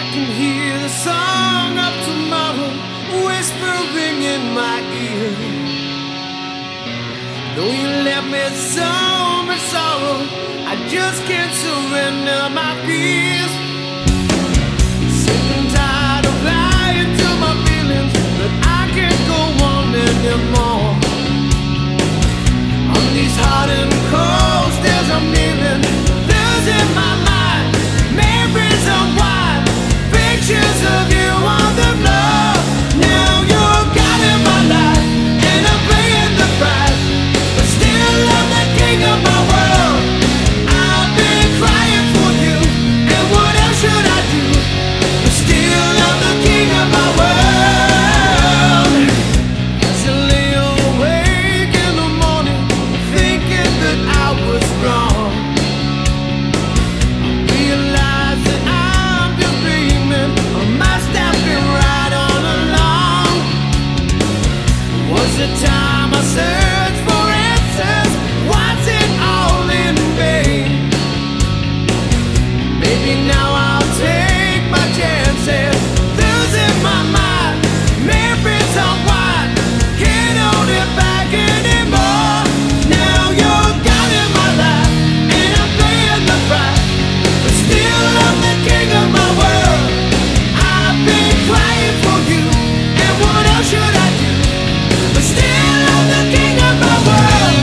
can hear the song of tomorrow whispering in my ear. Though you left me so much sorrow, I just can't surrender my fears. Sick and tired of lying to my feelings, but I can't go on anymore. On these hot and cold stairs I'm kneeling, losing my mind, memories of wine, pictures of you on the floor. Now you're God in my life, and I'm paying the price, but still I'm the king of my world. I've been crying for you, and what else should I do? But still I'm the king of my world. As I lay awake in the morning, thinking that I was wrong, I realize that I'm just dreaming, or must have been right all along. Was it time I searched for answers? Was it all in vain? Maybe now I'll take my chances, losing my mind, memories on wine, can't hold it back anymore. Now you're God in my life, and I'm paying the price, but still I'm the king of my world. I've been crying for you, and what else should I do? But still I'm the king of my world.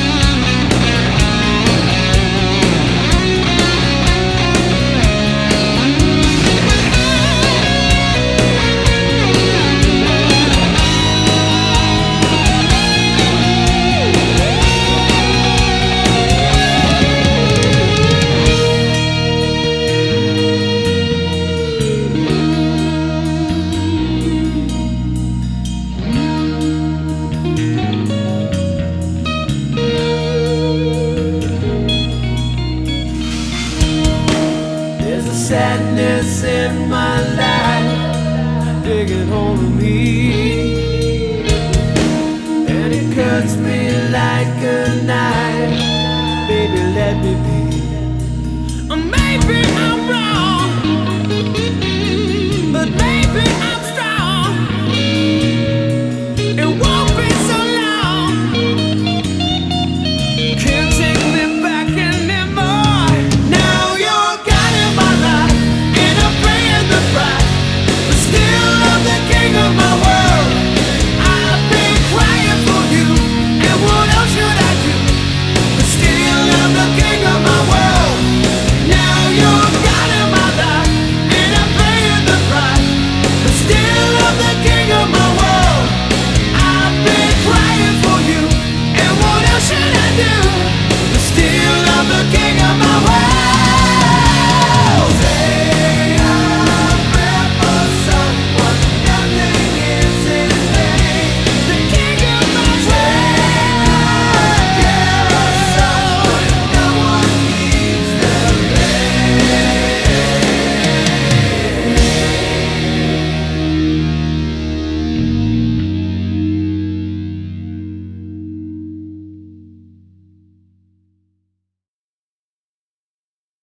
There's a sadness in my life, taking hold of me, and it cuts me like a knife.